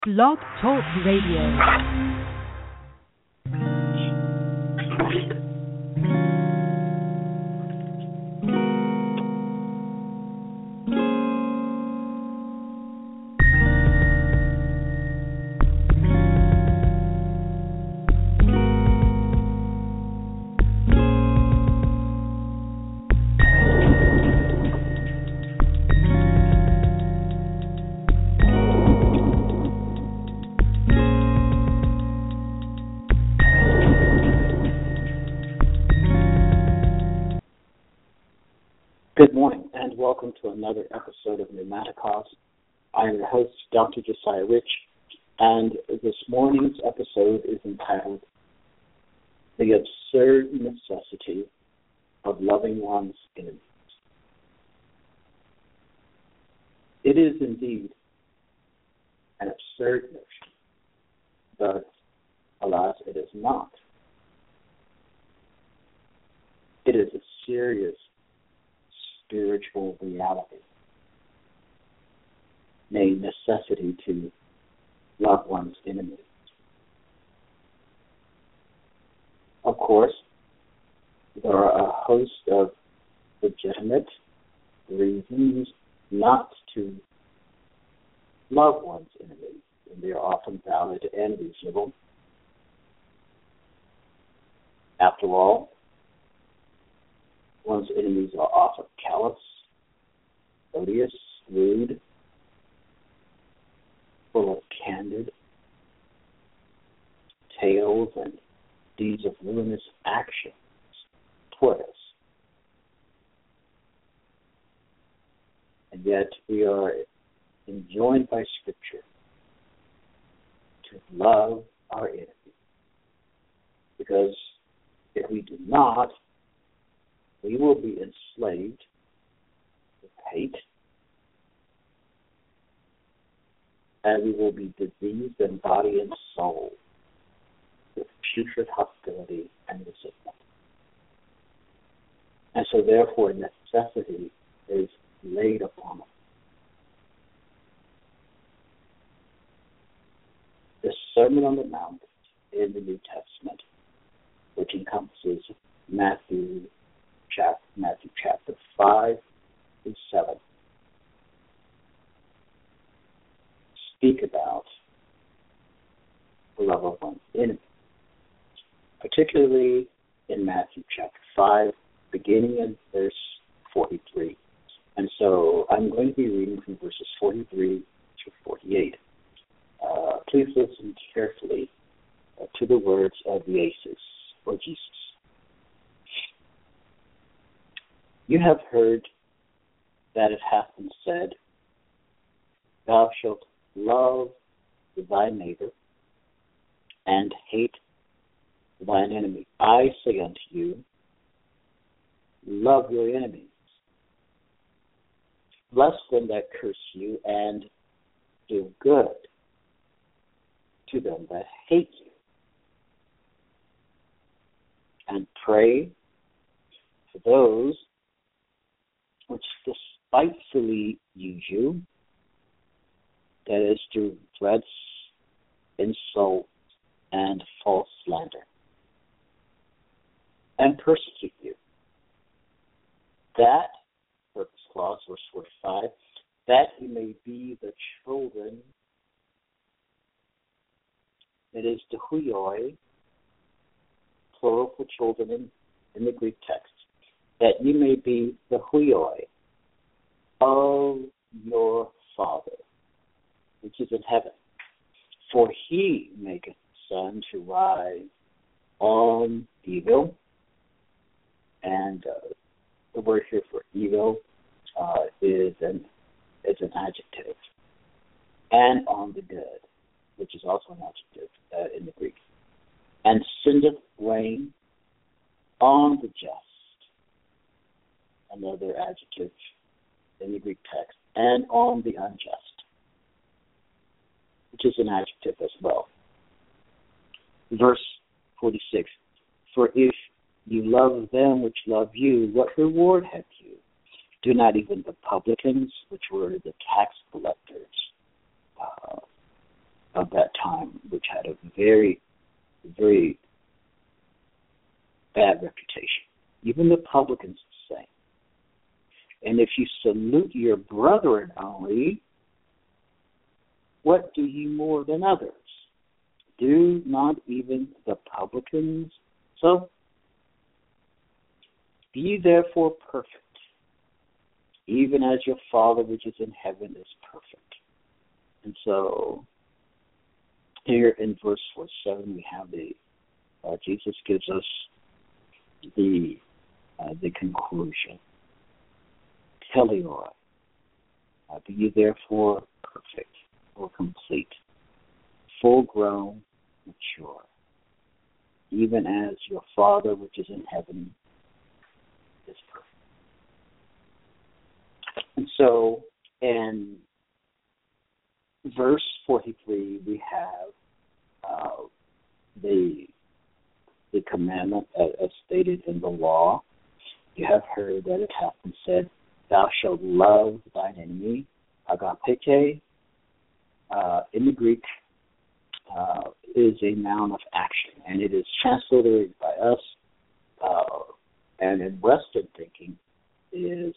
Blog Talk Radio. Good morning, and welcome to another episode of Pneumaticos. I am your host, Dr. Josiah Rich, and this morning's episode is entitled The Absurd Necessity of Loving One's Enemies. It is indeed an absurd notion, but alas, it is not. It is a serious spiritual reality, nay, necessity to love one's enemies. Of course, there are a host of legitimate reasons not to love one's enemies, and they are often valid and reasonable. After all, one's enemies are often callous, odious, rude, full of candid tales and deeds of ruinous actions toward us. And yet we are enjoined by Scripture to love our enemies, because if we do not, we will be enslaved with hate, and we will be diseased in body and soul with putrid hostility and resentment. And so therefore necessity is laid upon us. The Sermon on the Mount in the New Testament, which encompasses Matthew chapter 5 through 7, speak about the love of one's enemy, particularly in Matthew chapter 5, beginning in verse 43. And so I'm going to be reading from verses 43 to 48. Please listen carefully to the words of the Aces, or Jesus. You have heard that it hath been said, Thou shalt love thy neighbor and hate thine enemy. I say unto you, love your enemies. Bless them that curse you, and do good to them that hate you. And pray for those which despitefully use you, that is, through threats, insult, and false slander, and persecute you. That, purpose clause, verse 45, that you may be the children, that is, the huioi, plural for children in the Greek text, that you may be the huioi of your Father, which is in heaven. For he maketh the sun to rise on evil, and the word here for evil is an adjective, and on the good, which is also an adjective in the Greek, and sendeth rain on the just, another adjective in the Greek text, and on the unjust, which is an adjective as well. Verse 46, For if you love them which love you, what reward have you? Do not even the publicans, which were the tax collectors, of that time, which had a very, very bad reputation. Even the publicans the same. And if you salute your brethren only, what do ye more than others? Do not even the publicans so? Be ye therefore perfect, even as your Father which is in heaven is perfect. And so here in verse 47 we have Jesus gives us the conclusion. Teleoi, be ye therefore perfect or complete, full grown, mature, even as your Father which is in heaven is perfect. And so in verse 43 we have the commandment as stated in the law. You have heard that it hath been said, thou shalt love thine enemy, agapete. In the Greek is a noun of action, and it is translated by us, and in Western thinking is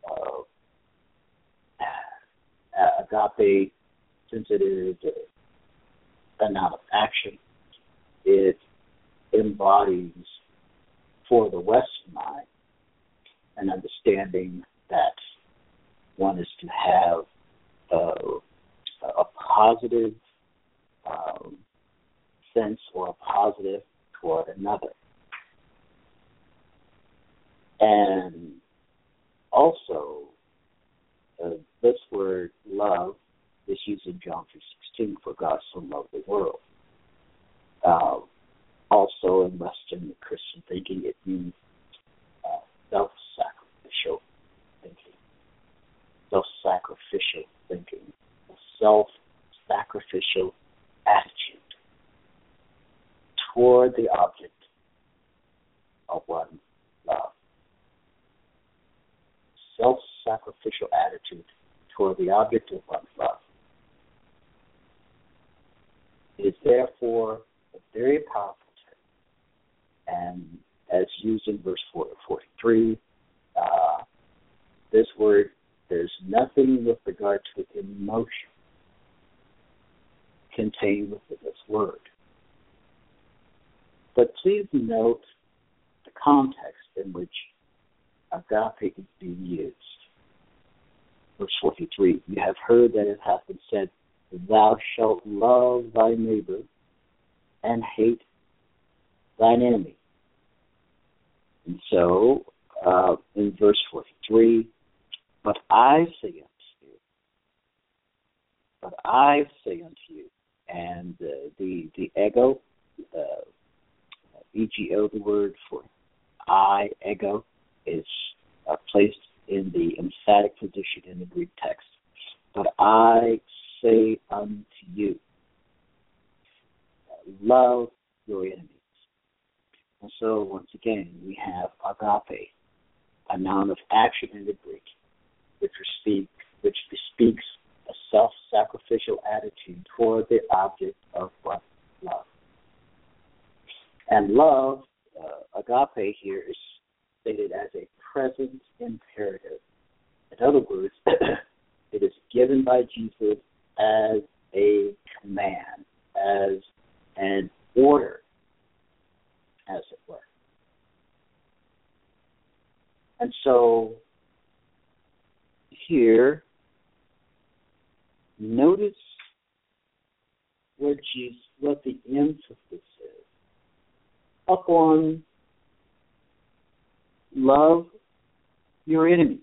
agape, since it is a noun of action, it embodies for the Western mind an understanding that one is to have a positive sense or a positive toward another. And also, this word love is used in John 3:16, for God so loved the world. Also in Western Christian thinking, it means self-sacrificial thinking. Self-sacrificial thinking. A self-sacrificial attitude toward the object of one love. Self-sacrificial attitude toward the object of one's love. It is therefore a very powerful term, and as used in verse 43, this word, there's nothing with regard to emotion contained within this word. But please note the context in which agape is being used. Verse 43, you have heard that it hath been said, thou shalt love thy neighbor and hate thine enemy. And so, in verse 43, but I say unto you, and the ego, ego, the word for I, ego, is placed in the emphatic position in the Greek text. But I say unto you, love your enemies. And so, once again, we have agape, a noun of action in the Greek, which bespeaks a self-sacrificial attitude toward the object of what? Love. And love, agape here, is stated as a present imperative. In other words, it is given by Jesus as a command, as an order, as it were. And so here, notice what the emphasis is upon love your enemy.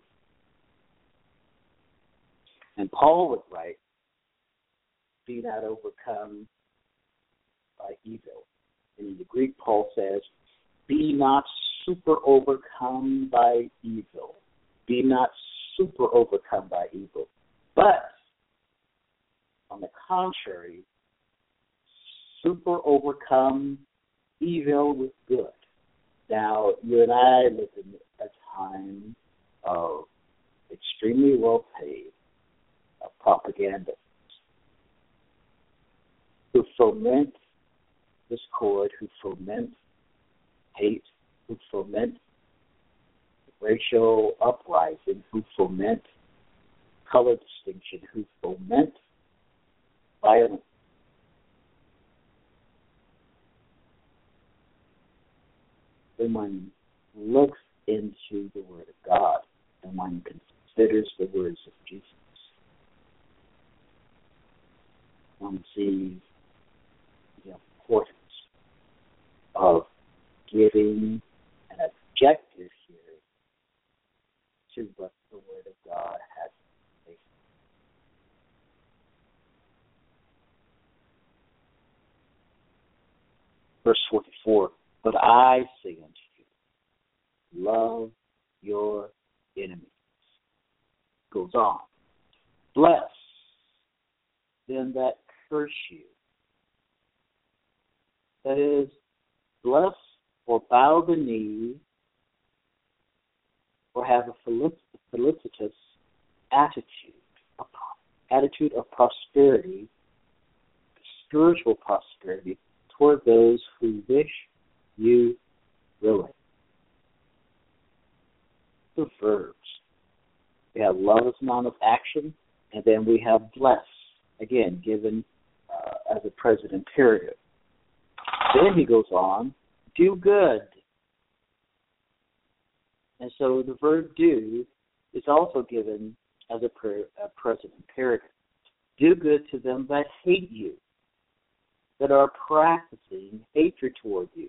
And Paul would write, be not overcome by evil. And in the Greek, Paul says, be not super overcome by evil. Be not super overcome by evil. But, on the contrary, super overcome evil with good. Now, you and I live in a time of extremely well-paid propaganda. foment discord, who foment hate, who foment racial uprising, who foment color distinction, who foment violence. When one looks into the Word of God and one considers the words of Jesus, one sees the importance of giving an objective hearing to what the Word of God has to say. Verse 44, but I say unto you, love your enemies. Goes on. Bless them that curse you. That is, bless or bow the knee or have a felicitous attitude of prosperity, spiritual prosperity, toward those who wish you ruin. The verbs. We have love as a noun of action, and then we have bless, again, given as a present imperative. Then he goes on, do good. And so the verb do is also given as a present imperative. Do good to them that hate you, that are practicing hatred toward you.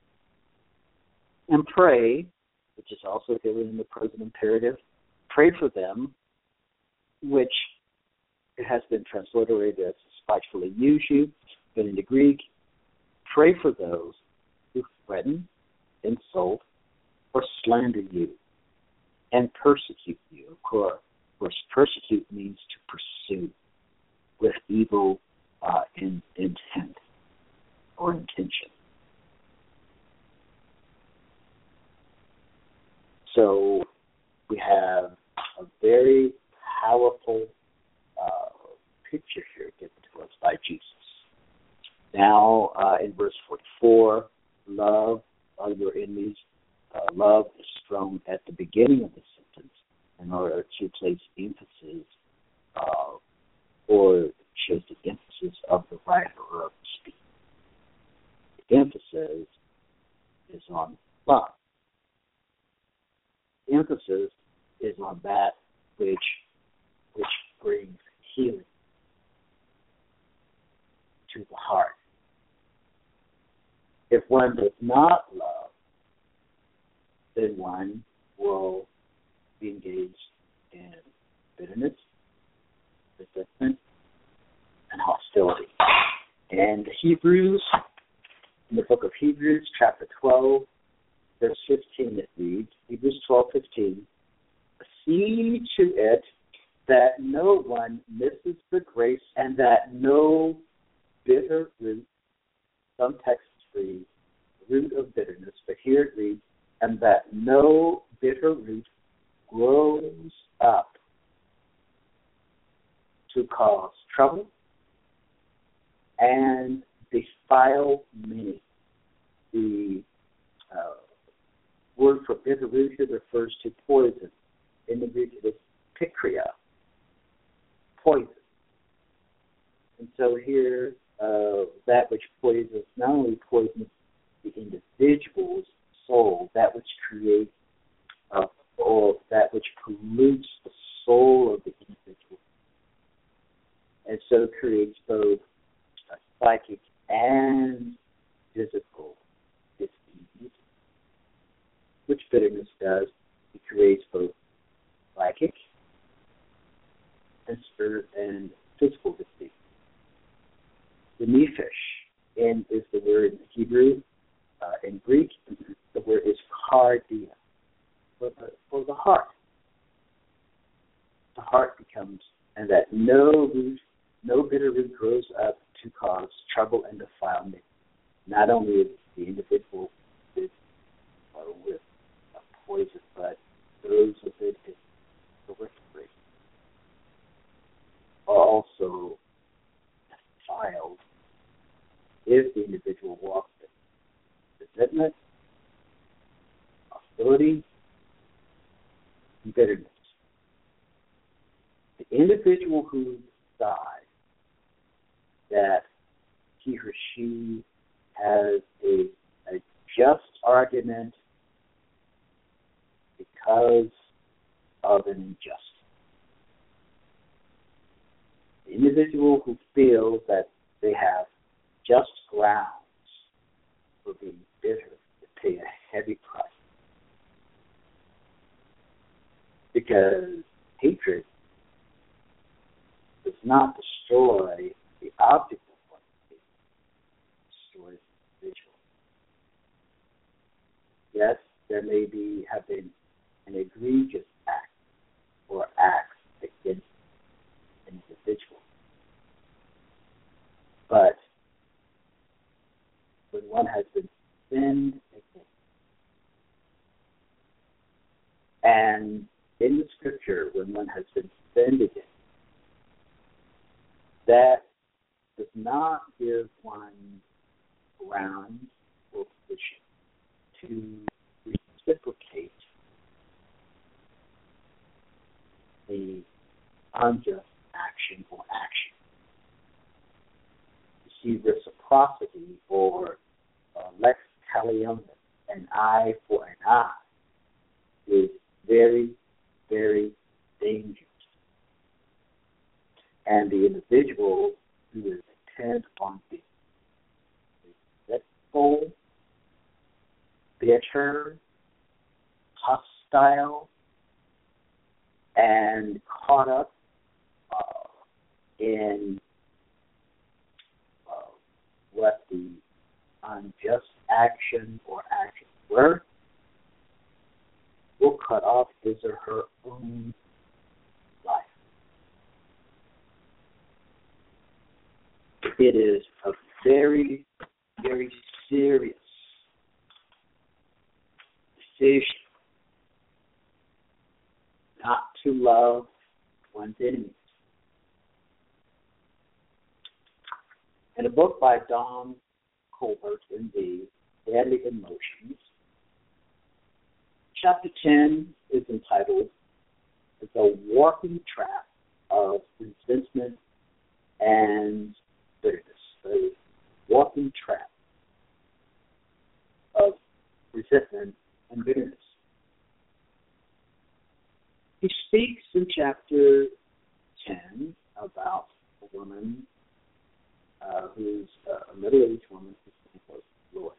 And pray, which is also given in the present imperative, pray for them, which it has been transliterated as spitefully use you, but in the Greek, pray for those who threaten, insult, or slander you, and persecute you. Of course, persecute means to pursue with evil intent or intention. So we have a very powerful picture here given to us by Jesus. Now, in verse 44, love your enemies. Love is thrown at the beginning of the sentence in order to place emphasis or shows the emphasis of the writer of the speech. The emphasis is on love. The emphasis is on that which brings healing to the heart. If one does not love, then one will be engaged in bitterness, resentment, and hostility. And in the book of Hebrews, chapter 12, verse 15, it reads, Hebrews 12:15, see to it that no one misses the grace and that no bitter root, some texts read, root of bitterness, but here it reads, and that no bitter root grows up to cause trouble and defile many. The word for bitter root here refers to poison. In the Greek, it is pikria, poison. And so here, that which poisons, not only poisons the individual's soul, that which creates or that which pollutes the soul of the individual, and so creates both psychic and physical disease, which bitterness does. It creates both psychic and spirit and physical disease. The nephesh is the word in Hebrew. In Greek, the word is cardia, for the heart. The heart becomes, and that no bitter root grows up to cause trouble and defilement, not only the individual with a poison, but those of it is periphery are also defiled if the individual walks with resentment, hostility, and bitterness. The individual who decides that he or she has a just argument because of an injustice. The individual who feels that they have just grounds for being bitter to pay a heavy price. Because hatred does not destroy the object of what it destroys the individual. Yes, there may have been an egregious act or acts against an individual. But when one has been sinned against, and in the scripture, when one has been sinned against, that does not give one ground or position to reciprocate the unjust action or action. You see, reciprocity or lex talionis, an eye for an eye, is very, very dangerous. And the individual who is intent on being resentful, bitter, hostile, and caught up in what the unjust action or actions were, will cut off his or her own life. It is a very, very serious decision not to love one's enemies. In a book by Don Colbert in The Deadly Emotions, Chapter 10 is entitled The Warping Trap of Resentment and Bitterness. The Warping Trap of Resentment and Bitterness. He speaks in Chapter 10 about a woman who's a middle-aged woman whose name was Lois.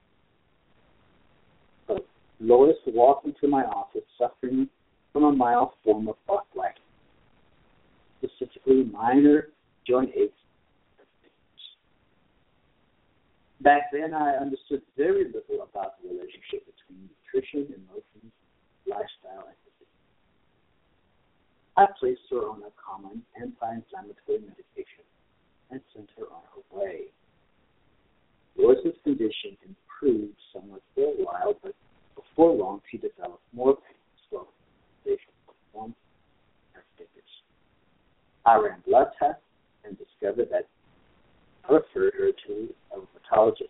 So Lois walked into my office suffering from a mild form of arthritis, specifically minor joint aches. Back then, I understood very little about the relationship between nutrition, emotions, lifestyle, and physique. I placed her on a common anti-inflammatory medication and sent her on her way. Lois's condition improved somewhat for a while, but before long she developed more pain, swelling, performed her fingers. I ran blood tests and discovered that I referred her to a rheumatologist.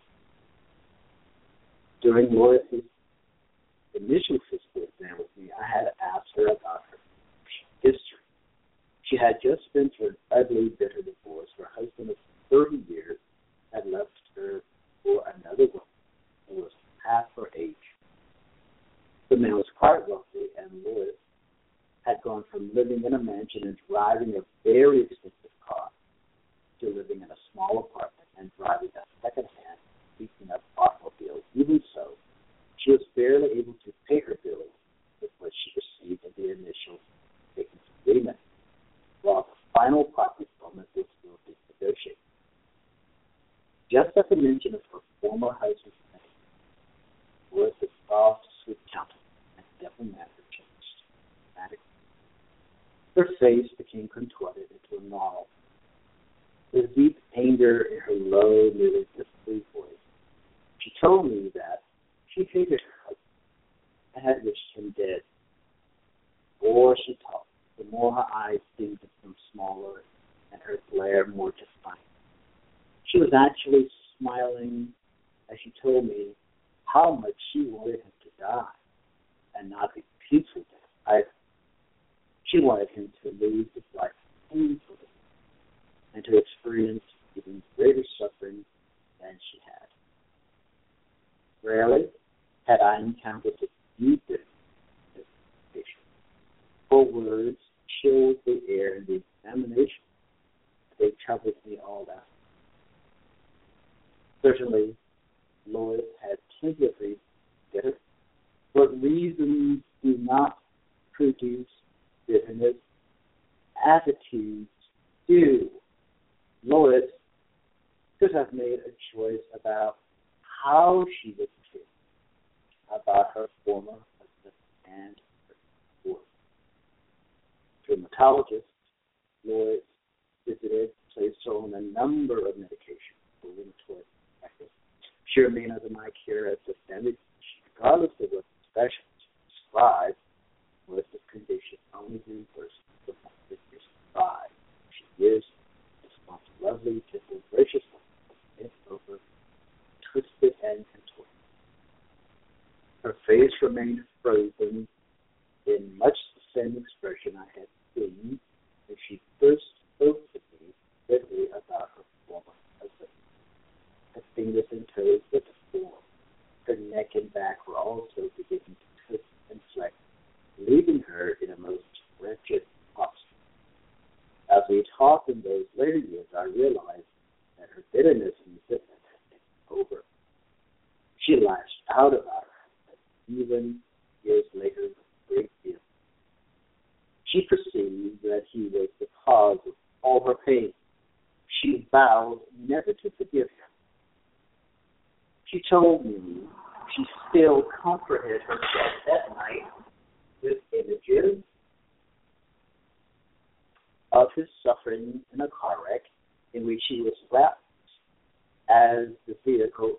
During Lois's initial physical exam with me, I had asked her about her history. She had just been through an ugly, bitter divorce. Her husband of 30 years had left her for another woman who was half her age. The man was quite wealthy, and Lois had gone from living in a mansion and driving a very expensive car to living in a small apartment and driving a second-hand, beaten-up automobile. Even so, she was barely able to pay her bills with what she received in the initial vacancy agreement, while the final profit settlement was still being negotiated. Just at the mention of her former husband's name, Lois's soft, sweet countenance and devil manner changed dramatically. Her face became contorted into a gnarl. With deep anger in her low, nearly whispery voice, she told me that she hated her husband and had wished him dead. The more she talked, the more her eyes seemed to become smaller and her glare more defiant. She was actually smiling as she told me how much she wanted him to die and not a peaceful death either. She wanted him to lose his life painfully and to experience even greater suffering than she had. Rarely had I encountered the deepest patient. For words chilled the air in the examination. They troubled me all that. Certainly, Lois had plenty of reasons to get it, but reasons do not produce bitterness. Attitudes do. Lois could have made a choice about how she would feel about her former husband and her divorce. Dermatologist Lois visited, placed her on a number of medications for rheumatoid arthritis. She remained under my care as a standard, regardless of what the specialist prescribed. Lois's condition only grew worse the more the years went by. She is this lovely, gentle, gracious woman, bent over, twisted and contorted. Her face remained frozen in much the same expression I had seen as she first spoke to me bitterly about her former husband. Her fingers and toes were deformed. Her neck and back were also beginning to twist and flex, leaving her in a most wretched posture. As we talked in those later years, I realized that her bitterness and resentment had been over. She lashed out about her, even years later, with great fear. She perceived that he was the cause of all her pain. She vowed never to forgive him. She told me she still comforted herself that night with images of his suffering in a car wreck in which he was trapped as the vehicle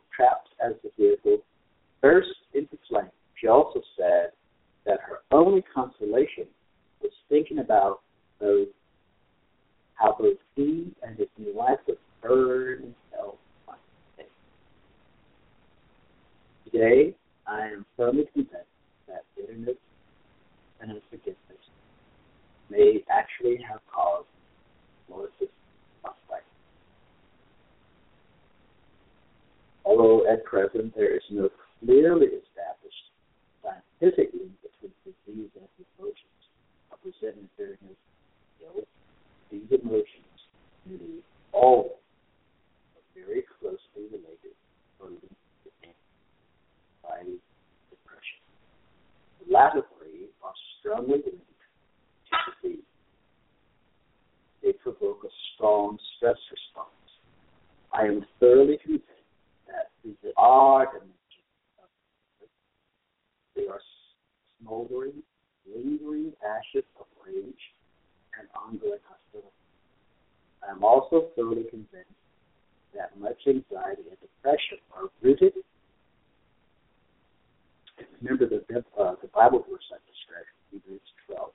burst into flame. She also said that her only consolation was thinking about how both he and his new wife would burn in hell one day. Today, I am firmly convinced that bitterness and unforgiveness may actually have caused Lois's life. Although at present there is no clearly established scientific link between disease and emotions of resentment, bitterness, guilt, these emotions nearly all are very closely related or linked to anxiety, depression. The latter three are strongly linked to disease. They provoke a strong stress response. I am thoroughly convinced that these are dimensions of it. They are smoldering, lingering ashes of rage and ongoing hostility. I am also thoroughly convinced that much anxiety and depression are rooted. Remember the Bible verse I described, Hebrews 12,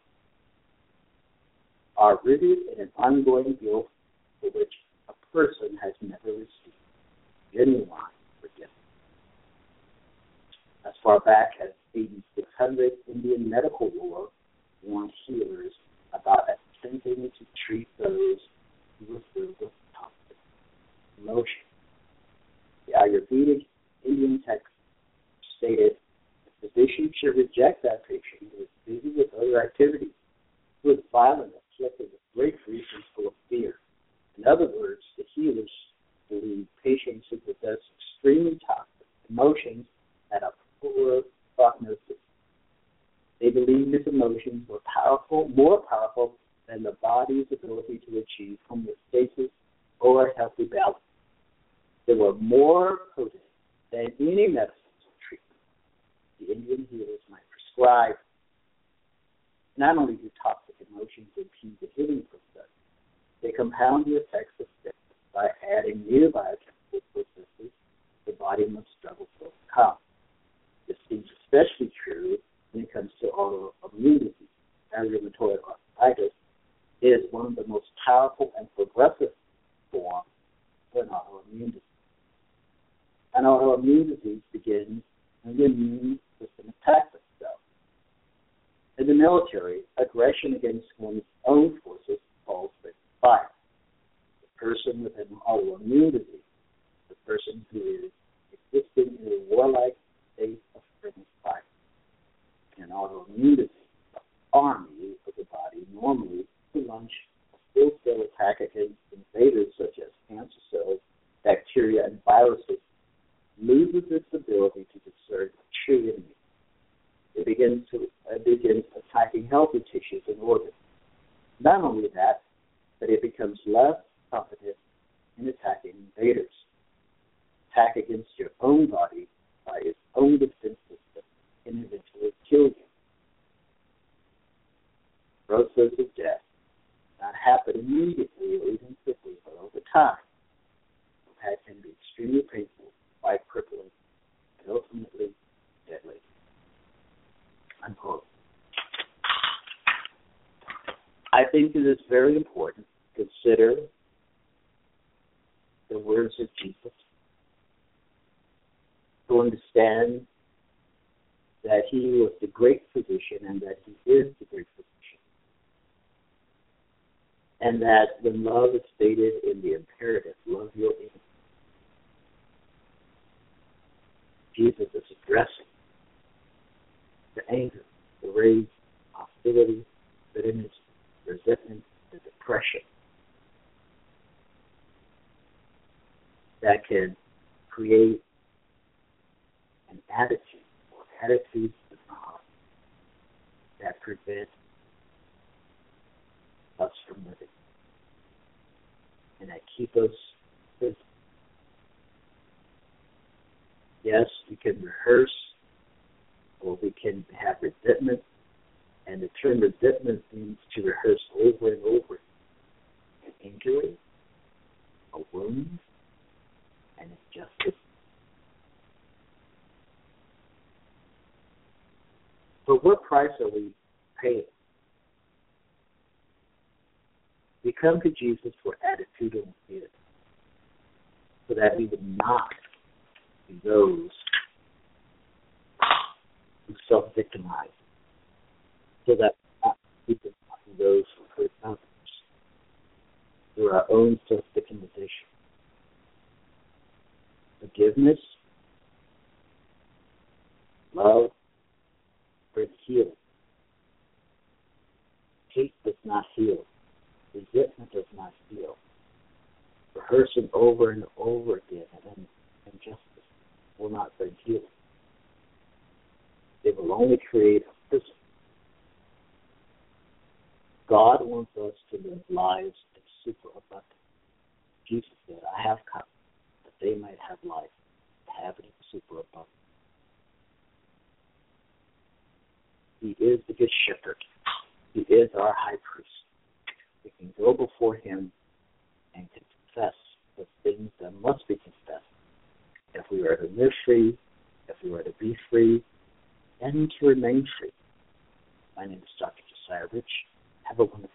are rooted in an ongoing guilt for which a person has never received genuine forgiveness. As far back as 8600, Indian medical lore warned healers about attempting to treat those who were filled with toxic emotion. The Ayurvedic Indian text stated the physician should reject that patient who is busy with other activities, who is violent, afflicted with great grief and full of fear. In other words, the healers believe patients who possess extremely toxic emotions had a poor prognosis. They believe these emotions were more powerful than the body's ability to achieve homeostasis or healthy balance. They were more potent than any medicines or treatment. The Indian healers might prescribe. Not only do toxic emotions impede the healing process, they compound the effects of sickness by adding new biochemical processes the body must struggle to overcome. This seems especially true when it comes to autoimmune disease. Rheumatoid arthritis is one of the most powerful and progressive forms of an autoimmune disease. An autoimmune disease begins when the immune system attacks itself. In the military, aggression against one's own forces calls for fire. The person with an autoimmune disease, the person who is existing in a warlike state of friendly fire. In an autoimmune disease, the army of the body normally to launch a full-scale attack against invaders such as cancer cells, bacteria, and viruses loses its ability to discern a true enemy. It begins attacking healthy tissues and organs. Not only that, but it becomes less competent in attacking invaders. Attack against your own body by its own defense system can eventually kill you. Process of death does not happen immediately or even quickly, but over time. Attack can be extremely painful, quite crippling, and ultimately deadly. Unquote. I think it is very important to consider the words of Jesus, to understand that he was the great physician and that he is the great physician. And that when love is stated in the imperative, love your enemy, Jesus is addressing the anger, the rage, hostility, bitterness, resentment, the depression that can create an attitude or attitudes in the heart that prevent us from living and that keep us busy. Yes, we can rehearse or we can have resentment, and the term resentment means to rehearse over and over an injury, a wound, an injustice. But what price are we paying? We come to Jesus for attitudinal healing, so that we would not be those who self-victimize, so that we would not be those who hurt others through our own self-victimization. Forgiveness, love, brings healing. Hate does not heal. Resentment does not heal. Rehearsing over and over again and injustice will not bring healing. It will only create a prison. God wants us to live lives in superabundance. Jesus said, I have come that they might have life, have it in superabundance. He is the good shepherd. He is our high priest. We can go before him and confess the things that must be confessed if we are to live free, if we are to be free, and to remain free. My name is Dr. Josiah Rich. Have a wonderful